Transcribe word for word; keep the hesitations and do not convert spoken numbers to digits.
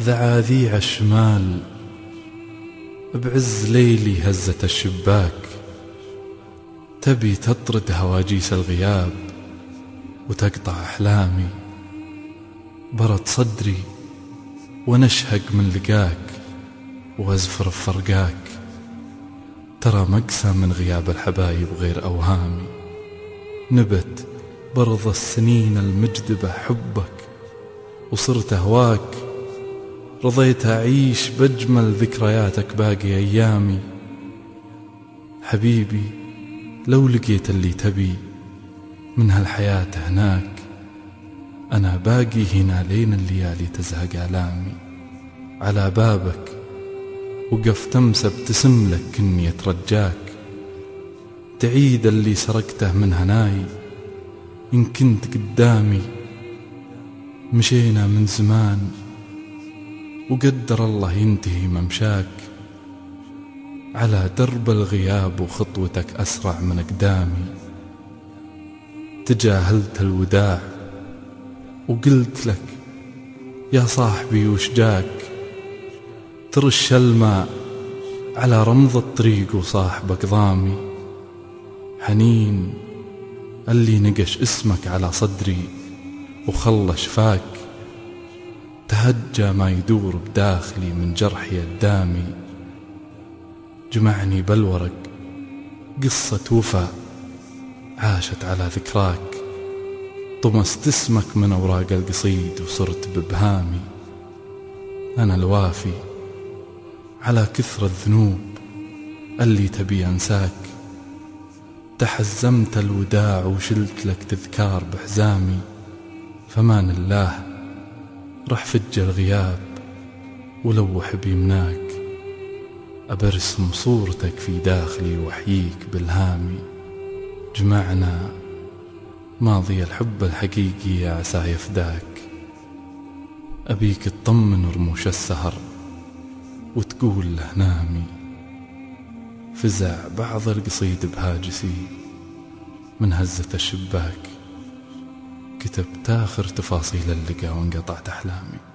ذعاذيع الشمال بعز ليلي هزت الشباك، تبي تطرد هواجيس الغياب وتقطع أحلامي. برد صدري ونشهق من لقاك وأزفر بفرقاك، ترى مقسى من غياب الحبايب غير أوهامي. نبت برض السنين المجدبة حبك وصرت أهواك، رضيت أعيش بأجمل ذكرياتك باقي أيامي. حبيبي لو لقيت اللي تبي من هالحياة هناك، أنا باقي هنا لين الليالي تزهق آلامي. على بابك وقفت أمس ابتسم لك كني أترجاك، تعيد اللي سرقته من هناي إن كنت قدامي. مشينا من زمان وقدر الله ينتهي ممشاك، على درب الغياب وخطوتك أسرع من أقدامي. تجاهلت الوداع وقلت لك يا صاحبي وش جاك، ترش الماء على رمض الطريق وصاحبك ضامي. حنين اللي نقش اسمك على صدري وخلى شفاك، تهجى ما يدور بداخلي من جرحي الدامي. جمعني بالورق قصة وفا عاشت على ذكراك، طمست اسمك من أوراق القصيد وصرت ببهامي. أنا الوافي على كثر الذنوب اللي تبي أنساك، تحزمت الوداع وشلت لك تذكار بحزامي. فمان الله رح فج الغياب ولوح بيمناك، أبرسم صورتك في داخلي وحييك بالهامي. جمعنا ماضي الحب الحقيقي يا عسى يفداك، أبيك تطمن رموش السهر وتقول له نامي. فزع بعض القصيد بهاجسي من هزة الشباك، كتبت آخر تفاصيل اللقا وانقطعت أحلامي.